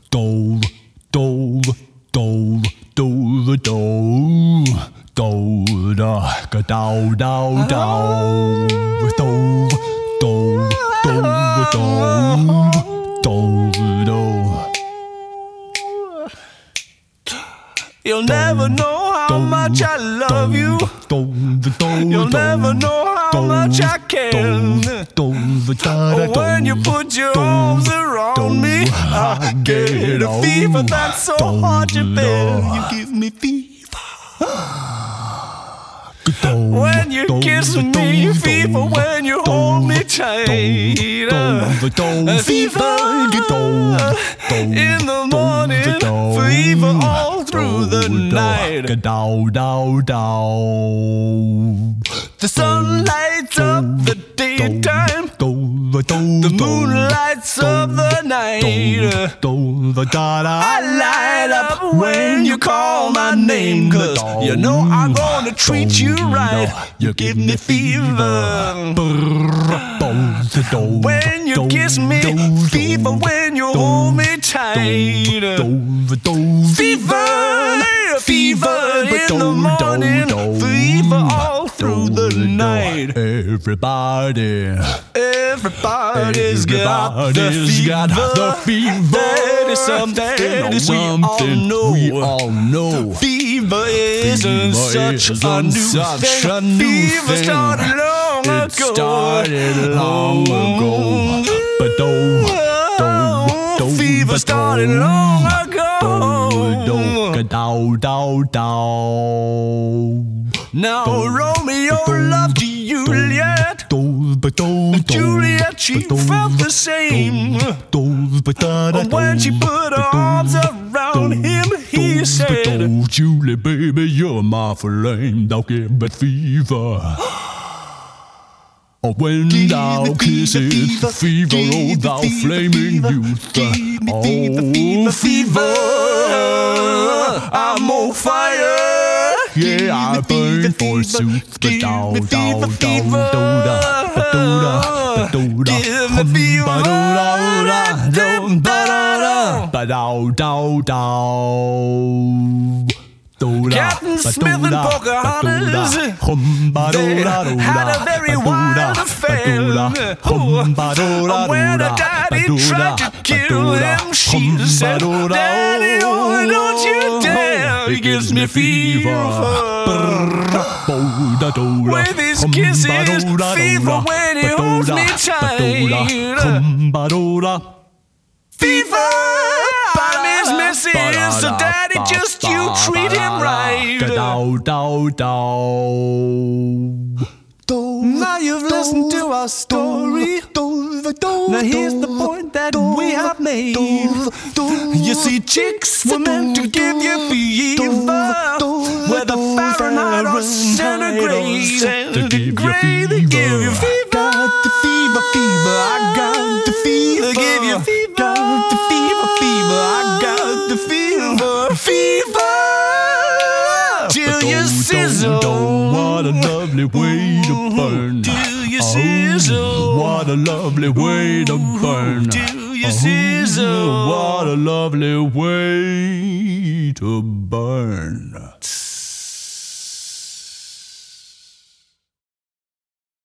dove, dove, dove, dove, dove, dove, da, ga, dow, dow, dow, dove, dove, dove, dove, dove, dove. You'll never know how much I love you. You'll never know how much I care. When you put your arms around me, I get a fever that's so hard to bear. You give me fever when you kiss me, fever when you hold me tight. Fever in the morning, fever all through the night. The sun lights up the daytime, the moon lights up the night. I light up when you call my name, 'cause you know I'm gonna treat you right. You give me fever when you kiss me, fever when you hold me tight. Fever, fever in the morning, fever all through the night. Everybody's got the fever. That is something we all know. Fever isn't such a new thing. Fever started long ago. Fever started long ago. Now Romeo loved Juliet. Juliet, she felt the same. When she put her arms around him, he said, Julie, baby, you're my flame. Thou give it fever. Oh, when thou kissest the fever, oh, thou flaming youth. Oh, fever, I'm on fire. Yeah, I burn forsooth. But dow, dow, dow, Captain Smith and Pocahontas, they had a very wild affair. When her daddy tried to kill him, she said, Daddy, oh, don't you dare. He gives me fever with his kisses, fever when he holds me tight. Fever by his missus, so daddy, just you treat him right. Now you've listened to our story. Now here's the point that we have made. You see, chicks were meant to give you fever, whether Fahrenheit or centigrade. Centigrade, they give you fever. Got the fever, fever. I got the fever. Give you fever. Got the fever, fever. I got the fever, fever. Till you sizzle. What a lovely way to burn. Till you sizzle. What a lovely way to burn. Till you sizzle. What a lovely way to burn.